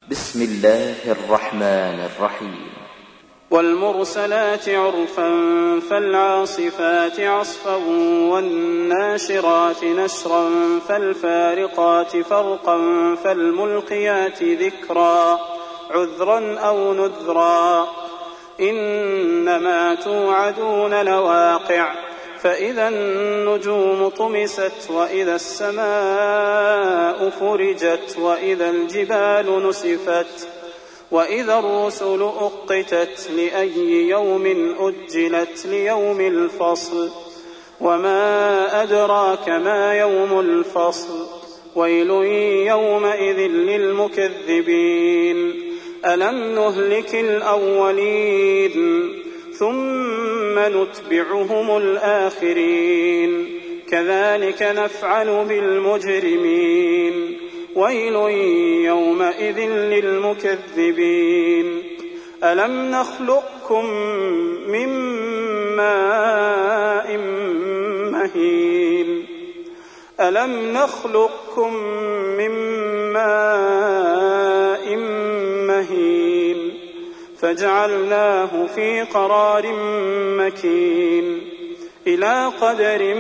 بسم الله الرحمن الرحيم. والمرسلات عرفا فالعاصفات عصفا والناشرات نشرا فالفارقات فرقا فالملقيات ذكرا عذرا أو نذرا إنما توعدون لواقع فإذا النجوم طمست وإذا السماء فرجت وإذا الجبال نسفت وإذا الرسل أقتت لأي يوم أجلت ليوم الفصل وما أدراك ما يوم الفصل ويل يومئذ للمكذبين ألم نهلك الأولين ثم نتبعهم الآخرين كذلك نفعل بالمجرمين ويل يومئذ للمكذبين ألم نخلقكم من ماء مهين ألم نخلقكم من ماء مهين فجعلناه في قرار مكين إلى قدر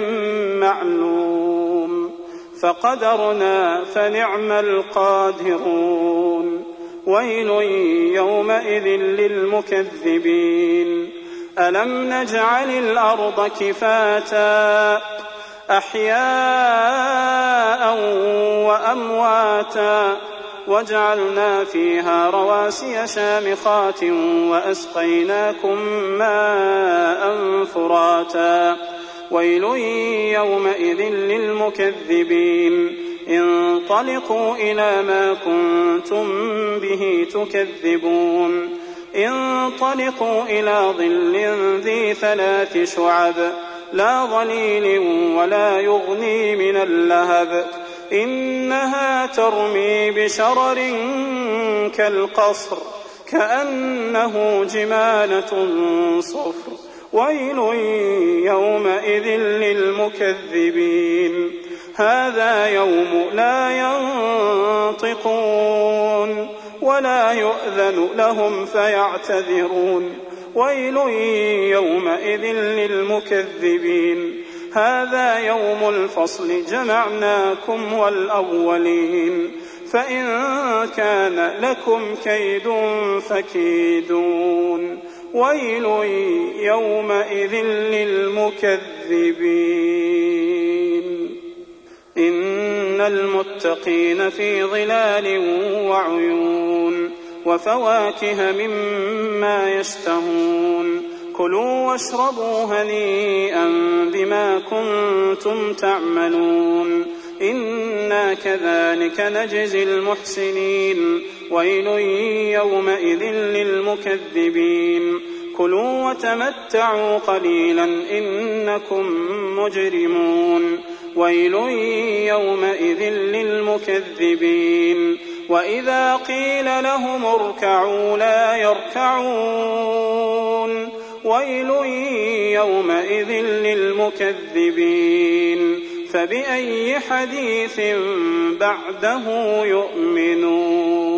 معلوم فقدرنا فنعم القادرون ويل يومئذ للمكذبين ألم نجعل الأرض كفاتا أحياء وأمواتا وجعلنا فيها رواسي شامخات وأسقيناكم ماء فراتا ويل يومئذ للمكذبين انطلقوا إلى ما كنتم به تكذبون انطلقوا إلى ظل ذي 3 شعب لا ظليل ولا يغني من اللهب إنها ترمي بشرر كالقصر كأنه جمالة صفر ويل يومئذ للمكذبين هذا يوم لا ينطقون ولا يؤذن لهم فيعتذرون ويل يومئذ للمكذبين هذا يوم الفصل جمعناكم والأولين فإن كان لكم كيد فكيدون ويل يومئذ للمكذبين إن المتقين في ظلال وعيون وفواكه مما يشتهون كلوا واشربوا هنيئا بما كنتم تعملون إنا كذلك نجزي المحسنين ويل يومئذ للمكذبين كلوا وتمتعوا قليلا إنكم مجرمون ويل يومئذ للمكذبين وإذا قيل لهم اركعوا لا يركعون ويل يومئذ للمكذبين فبأي حديث بعده يؤمنون.